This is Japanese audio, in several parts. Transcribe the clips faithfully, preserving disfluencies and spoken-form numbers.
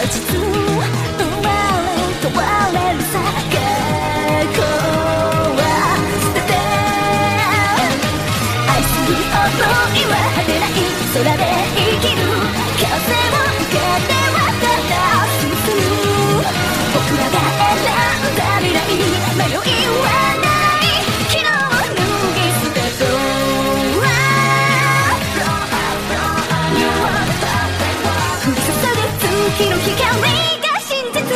実生まれ変われるさ過去は捨てて愛する想いは果てない空で生きる風を受けてはただ進む僕らが選んだ未来迷いはない昨日を脱ぎ捨てそう降り注ぐ月の光が真実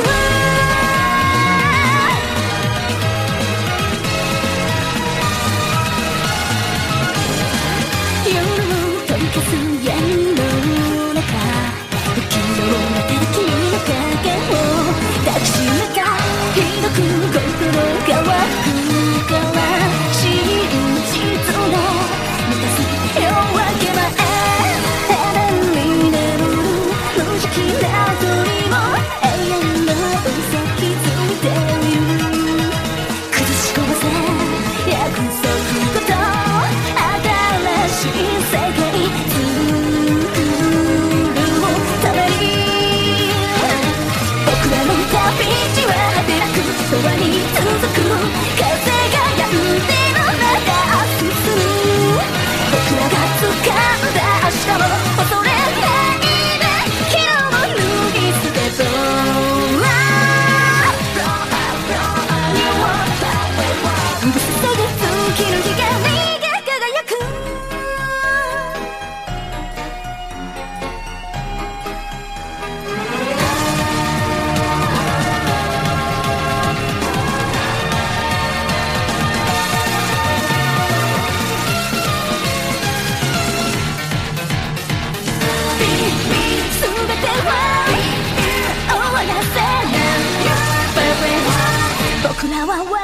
夜を取り消す闇の中不気味な君の影を抱きしめたひどく心が湧くから真実を満たす夜明け前肌に眠る無邪気な鳥も永遠の嘘気づいている崩し込ませ約束こと新しい世界作るために僕らの旅路は果てなく永遠に続く風が止んでる中進む僕らが掴んだ明日も恐れないで昨日も脱ぎ捨てそう降り注ぐ月の光が輝く全ては終わらせない僕らは